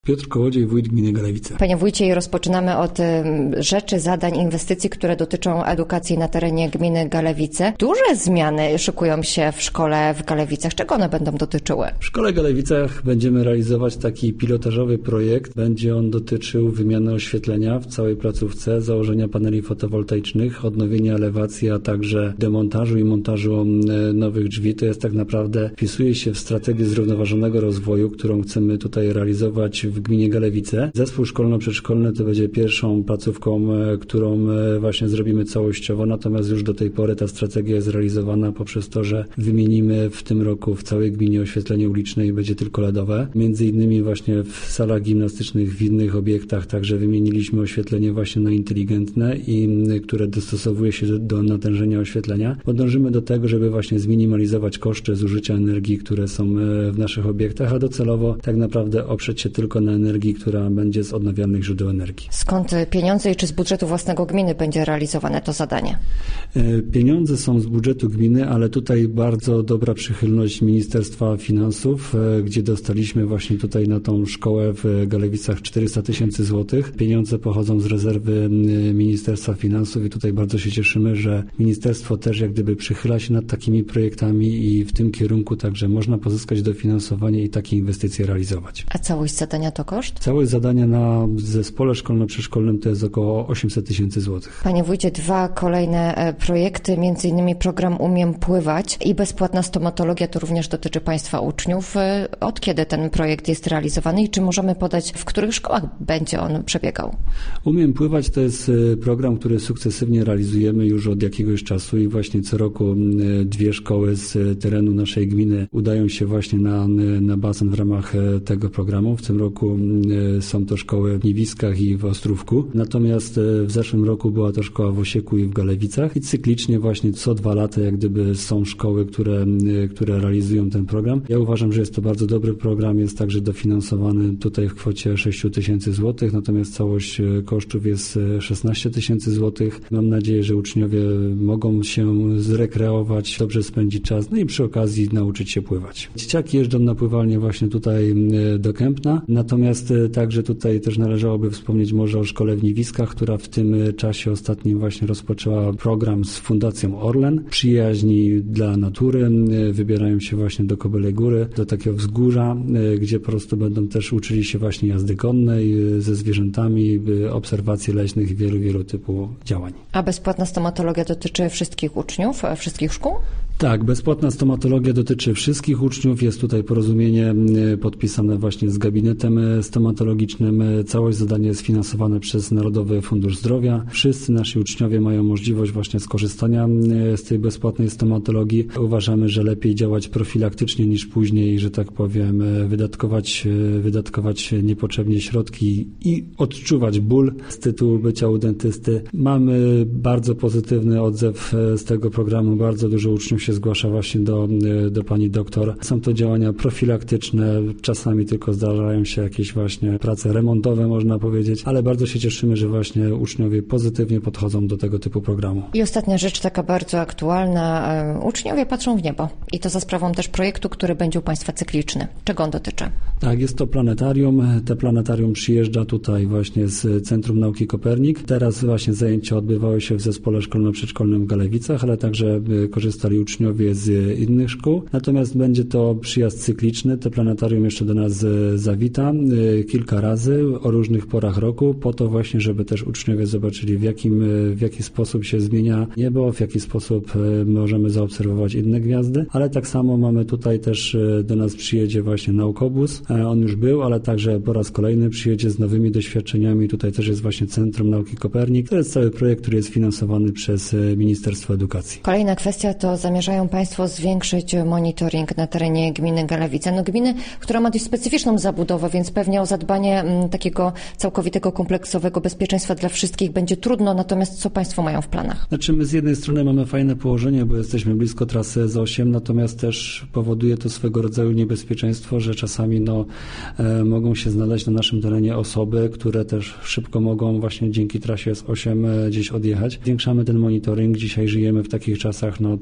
Piotr Kołodziej, wójt gminy Galewice. Panie wójcie, rozpoczynamy od rzeczy, zadań, inwestycji, które dotyczą edukacji na terenie gminy Galewice. Duże zmiany szykują się w szkole w Galewicach. Czego one będą dotyczyły? W szkole w Galewicach będziemy realizować taki pilotażowy projekt. Będzie on dotyczył wymiany oświetlenia w całej placówce, założenia paneli fotowoltaicznych, odnowienia elewacji, a także demontażu i montażu nowych drzwi. To jest tak naprawdę, wpisuje się w strategię zrównoważonego rozwoju, którą chcemy tutaj realizować w gminie Galewice. Zespół szkolno-przedszkolny to będzie pierwszą placówką, którą właśnie zrobimy całościowo, natomiast już do tej pory ta strategia jest realizowana poprzez to, że wymienimy w tym roku w całej gminie oświetlenie uliczne i będzie tylko LEDowe. Między innymi właśnie w salach gimnastycznych, w innych obiektach także wymieniliśmy oświetlenie właśnie na inteligentne i które dostosowuje się do natężenia oświetlenia. Podążymy do tego, żeby właśnie zminimalizować koszty zużycia energii, które są w naszych obiektach, a docelowo tak naprawdę oprzeć się tylko na energii, która będzie z odnawialnych źródeł energii. Skąd pieniądze i czy z budżetu własnego gminy będzie realizowane to zadanie? Pieniądze są z budżetu gminy, ale tutaj bardzo dobra przychylność Ministerstwa Finansów, gdzie dostaliśmy właśnie tutaj na tą szkołę w Galewicach 400 000 złotych. Pieniądze pochodzą z rezerwy Ministerstwa Finansów i tutaj bardzo się cieszymy, że ministerstwo też jak gdyby przychyla się nad takimi projektami i w tym kierunku także można pozyskać dofinansowanie i takie inwestycje realizować. A całość zadania to koszt? Całość zadania na zespole szkolno-przedszkolnym to jest około 800 000 złotych. Panie wójcie, dwa kolejne projekty, między innymi program Umiem Pływać i bezpłatna stomatologia, to również dotyczy Państwa uczniów. Od kiedy ten projekt jest realizowany i czy możemy podać, w których szkołach będzie on przebiegał? Umiem Pływać to jest program, który sukcesywnie realizujemy już od jakiegoś czasu i właśnie co roku dwie szkoły z terenu naszej gminy udają się właśnie na basen w ramach tego programu. W tym roku są to szkoły w Niewiskach i w Ostrówku. Natomiast w zeszłym roku była to szkoła w Osieku i w Galewicach i cyklicznie właśnie co 2 lata jak gdyby są szkoły, które realizują ten program. Ja uważam, że jest to bardzo dobry program, jest także dofinansowany tutaj w kwocie 6 000 złotych, natomiast całość kosztów jest 16 000 złotych. Mam nadzieję, że uczniowie mogą się zrekreować, dobrze spędzić czas, no i przy okazji nauczyć się pływać. Dzieciaki jeżdżą na pływalnię właśnie tutaj do Kępna, natomiast także tutaj też należałoby wspomnieć może o szkole w Niewiskach, która w tym czasie ostatnim właśnie rozpoczęła program z Fundacją Orlen, przyjaźni dla natury, wybierają się właśnie do Kobylej Góry, do takiego wzgórza, gdzie po prostu będą też uczyli się właśnie jazdy konnej ze zwierzętami, obserwacji leśnych i wielu typu działań. A bezpłatna stomatologia dotyczy wszystkich uczniów, wszystkich szkół? Tak, bezpłatna stomatologia dotyczy wszystkich uczniów. Jest tutaj porozumienie podpisane właśnie z gabinetem stomatologicznym. Całość zadania jest finansowane przez Narodowy Fundusz Zdrowia. Wszyscy nasi uczniowie mają możliwość właśnie skorzystania z tej bezpłatnej stomatologii. Uważamy, że lepiej działać profilaktycznie niż później, że tak powiem, wydatkować niepotrzebnie środki i odczuwać ból z tytułu bycia u dentysty. Mamy bardzo pozytywny odzew z tego programu. Bardzo dużo uczniów się zgłasza właśnie do pani doktor. Są to działania profilaktyczne, czasami tylko zdarzają się jakieś właśnie prace remontowe, można powiedzieć, ale bardzo się cieszymy, że właśnie uczniowie pozytywnie podchodzą do tego typu programu. I ostatnia rzecz, taka bardzo aktualna. Uczniowie patrzą w niebo i to za sprawą też projektu, który będzie u Państwa cykliczny. Czego on dotyczy? Tak, jest to planetarium. Te planetarium przyjeżdża tutaj właśnie z Centrum Nauki Kopernik. Teraz właśnie zajęcia odbywały się w zespole szkolno-przedszkolnym w Galewicach, ale także korzystali uczniowie z innych szkół. Natomiast będzie to przyjazd cykliczny. Te planetarium jeszcze do nas zawita kilka razy o różnych porach roku, po to właśnie, żeby też uczniowie zobaczyli w jaki sposób się zmienia niebo, w jaki sposób możemy zaobserwować inne gwiazdy, ale tak samo mamy tutaj też do nas przyjedzie właśnie naukobus. On już był, ale także po raz kolejny przyjedzie z nowymi doświadczeniami. Tutaj też jest właśnie Centrum Nauki Kopernik. To jest cały projekt, który jest finansowany przez Ministerstwo Edukacji. Kolejna kwestia to zamierzają Państwo zwiększyć monitoring na terenie gminy Galewice. Gminy, która ma dość specyficzną zabudowę, więc pewnie o zadbanie takiego całkowitego, kompleksowego bezpieczeństwa dla wszystkich będzie trudno, natomiast co Państwo mają w planach? Znaczy my z jednej strony mamy fajne położenie, bo jesteśmy blisko trasy S8, natomiast też powoduje to swego rodzaju niebezpieczeństwo, że czasami mogą się znaleźć na naszym terenie osoby, które też szybko mogą właśnie dzięki trasie S8 gdzieś odjechać. Zwiększamy ten monitoring. Dzisiaj żyjemy w takich czasach trochę, że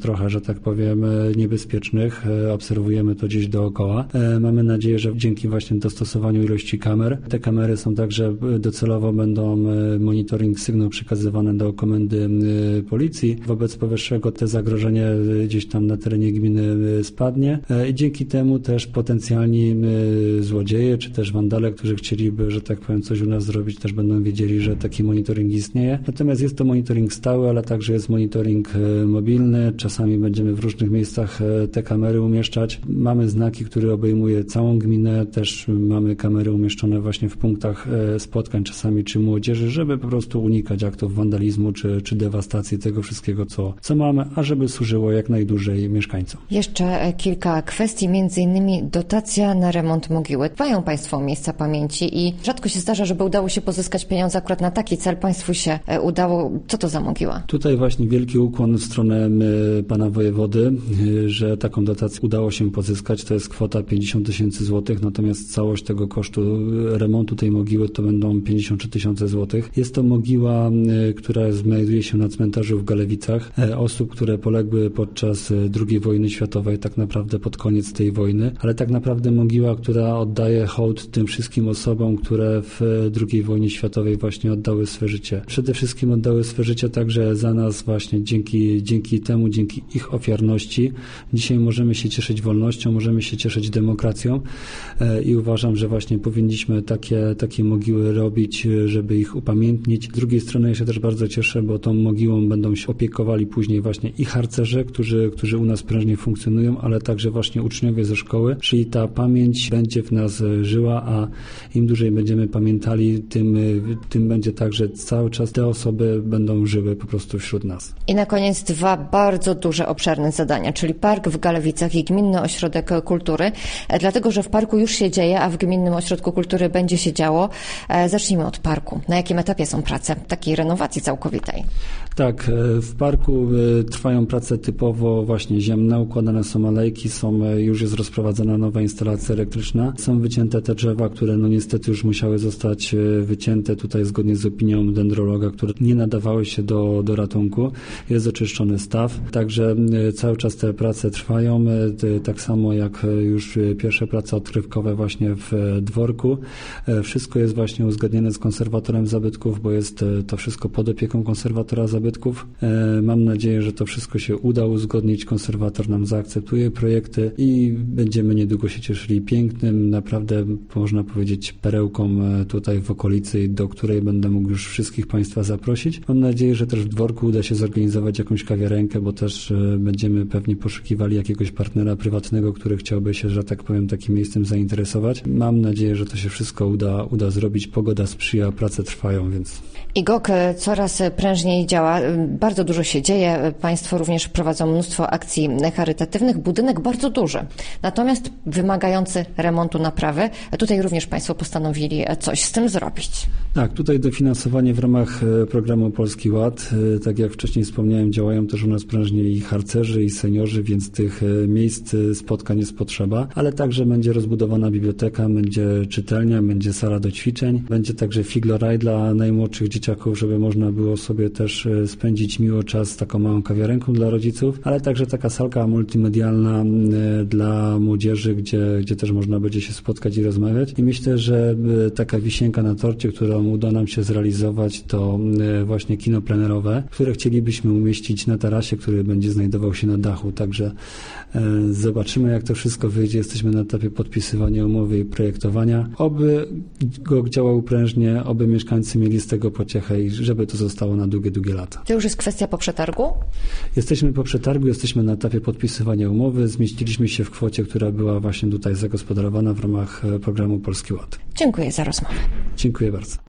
tak powiem, niebezpiecznych. Obserwujemy to gdzieś dookoła. Mamy nadzieję, że dzięki właśnie dostosowaniu ilości kamer, te kamery są także docelowo będą monitoring sygnał przekazywane do komendy policji. Wobec powyższego te zagrożenie gdzieś tam na terenie gminy spadnie i dzięki temu też potencjalni złodzieje czy też wandale, którzy chcieliby, że tak powiem, coś u nas zrobić, też będą wiedzieli, że taki monitoring istnieje. Natomiast jest to monitoring stały, ale także jest monitoring mobilny. Czasami będziemy w różnych miejscach te kamery umieszczać. Mamy znaki, które obejmuje całą gminę. Też mamy kamery umieszczone właśnie w punktach spotkań czasami czy młodzieży, żeby po prostu unikać aktów wandalizmu czy dewastacji tego wszystkiego, co mamy, a żeby służyło jak najdłużej mieszkańcom. Jeszcze kilka kwestii, między innymi dotacja na remont mogiły. Dbają Państwo o miejsca pamięci i rzadko się zdarza, żeby udało się pozyskać pieniądze akurat na taki cel. Państwu się udało. Co to za mogiła? Tutaj właśnie wielki ukłon w stronę pana wojewody, że taką dotację udało się pozyskać. To jest kwota 50 000 złotych, natomiast całość tego kosztu remontu tej mogiły to będą 53 000 złotych. Jest to mogiła, która znajduje się na cmentarzu w Galewicach. Osób, które poległy podczas II wojny światowej, tak naprawdę pod koniec tej wojny, ale tak naprawdę mogiła, która oddaje hołd tym wszystkim osobom, które w II wojnie światowej właśnie oddały swe życie. Przede wszystkim oddały swe życie także za nas właśnie dzięki temu, dzięki ich ofiarności. Dzisiaj możemy się cieszyć wolnością, możemy się cieszyć demokracją i uważam, że właśnie powinniśmy takie mogiły robić, żeby ich upamiętnić. Z drugiej strony ja się też bardzo cieszę, bo tą mogiłą będą się opiekowali później właśnie i harcerze, którzy u nas prężnie funkcjonują, ale także właśnie uczniowie ze szkoły, czyli ta pamięć będzie w nas żyła, a im dłużej będziemy pamiętali, tym będzie tak, że cały czas te osoby będą żyły po prostu wśród nas. I na koniec dwa bardzo duże, obszerne zadania, czyli park w Galewicach i Gminny Ośrodek Kultury, dlatego, że w parku już się dzieje, a w Gminnym Ośrodku Kultury będzie się działo. Zacznijmy od parku. Na jakim etapie są prace takiej renowacji całkowitej? Tak, w parku trwają prace typowo właśnie ziemne, układane są alejki, już jest rozprowadzona nowa instalacja elektryczna, są wycięte te drzewa, które niestety już musiały zostać wycięte tutaj zgodnie z opinią dendrologa, które nie nadawały się do ratunku. Jest oczyszczony staw, także cały czas te prace trwają, tak samo jak już pierwsze prace odkrywkowe właśnie w dworku. Wszystko jest właśnie uzgodnione z konserwatorem zabytków, bo jest to wszystko pod opieką konserwatora zabytków. Mam nadzieję, że to wszystko się uda uzgodnić. Konserwator nam zaakceptuje projekty i będziemy niedługo się cieszyli pięknym, naprawdę można powiedzieć perełką tutaj w okolicy, do której będę mógł już wszystkich Państwa zaprosić. Mam nadzieję, że też w dworku uda się zorganizować jakąś kawiarenkę, bo też będziemy pewnie poszukiwali jakiegoś partnera prywatnego, który chciałby się, że tak powiem, takim miejscem zainteresować. Mam nadzieję, że to się wszystko uda zrobić. Pogoda sprzyja, prace trwają, więc... IGOK coraz prężniej działa, bardzo dużo się dzieje. Państwo również prowadzą mnóstwo akcji charytatywnych. Budynek bardzo duży, natomiast wymagający remontu, naprawy. Tutaj również Państwo postanowili coś z tym zrobić. Tak, tutaj dofinansowanie w ramach programu Polski Ład. Tak jak wcześniej wspomniałem, działają też u nas prężnie i harcerzy, i seniorzy, więc tych miejsc spotkań jest potrzeba, ale także będzie rozbudowana biblioteka, będzie czytelnia, będzie sala do ćwiczeń, będzie także figloraj dla najmłodszych dzieciaków, żeby można było sobie też spędzić miło czas z taką małą kawiarenką dla rodziców, ale także taka salka multimedialna dla młodzieży, gdzie też można będzie się spotkać i rozmawiać. I myślę, że taka wisienka na torcie, którą uda nam się zrealizować, to właśnie kino plenerowe, które chcielibyśmy umieścić na tarasie, który będzie znajdował się na dachu. Także zobaczymy, jak to wszystko wyjdzie. Jesteśmy na etapie podpisywania umowy i projektowania. Oby GOK działał prężnie, oby mieszkańcy mieli z tego pociechę i żeby to zostało na długie, długie lata. To już jest kwestia po przetargu? Jesteśmy po przetargu, jesteśmy na etapie podpisywania umowy. Zmieściliśmy się w kwocie, która była właśnie tutaj zagospodarowana w ramach programu Polski Ład. Dziękuję za rozmowę. Dziękuję bardzo.